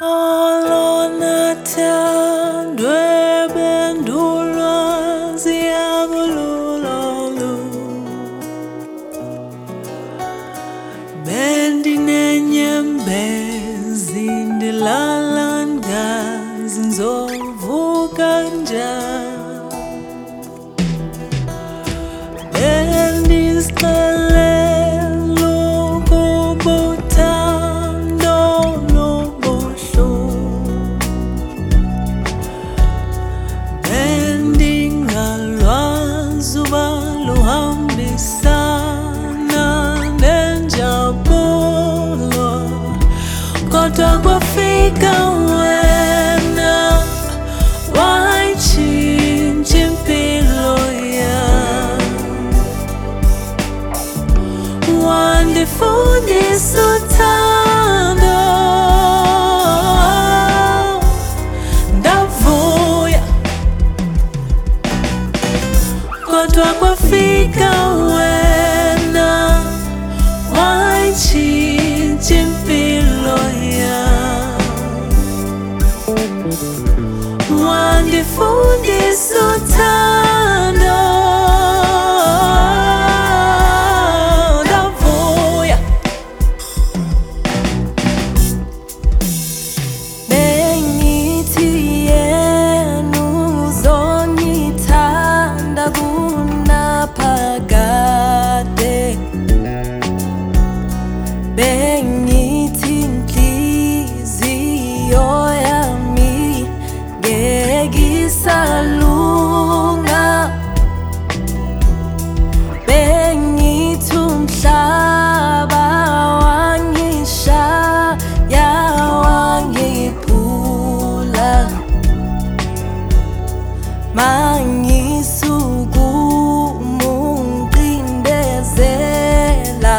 Alonathandwe bendulwa ziyakululolu bendinenyembezi ndilala ngazi nzovuka njani bendizixelela ukuba uthando lubuhlungu bendingalwazi uba luhambisana nenjabulo kodwa kwafika wena wayitshintsha impilo yam wandifundisa uthando ndavuya kodwa kwafika wena wayitshintsha impilo yam wandifundisa uthando ndavuya bengithi yena uzongithanda kunaphakade bengithi inhliziyo yami ngeke isalunga bengithi umhlaba wangishaya wangiphula mangisukuma ungqindezela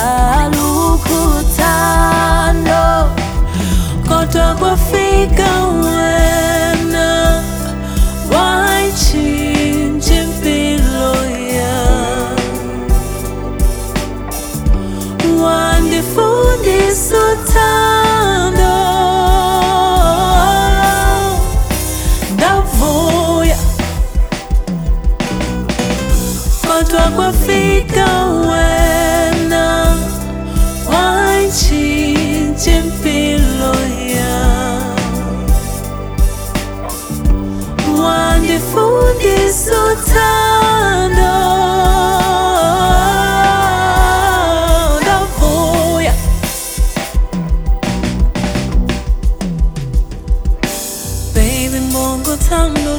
lukuthando kodwa kwafika wena wayitshintsha impilo yam wandifundisa uthando ndavuya kodwa kwafika wena wayitshintsha impilo yam wandifundisa uthando ndavuya baby mbonga uthando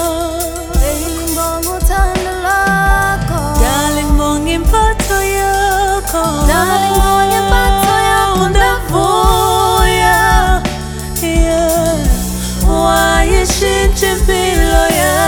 lwakho darling mbonga impatho yakho ndavuya yeah wayishintsha impilo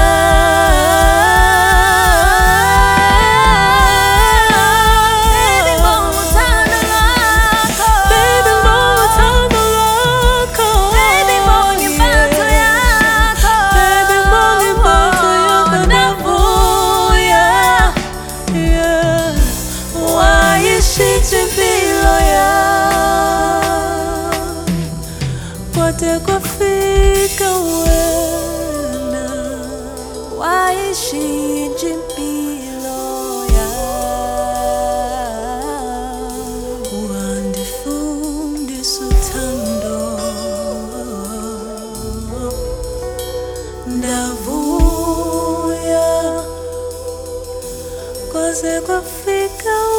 Kwate kwafika wena wayishintsha impilo yam wandifundisa uthando ndavuya kwaze kwafika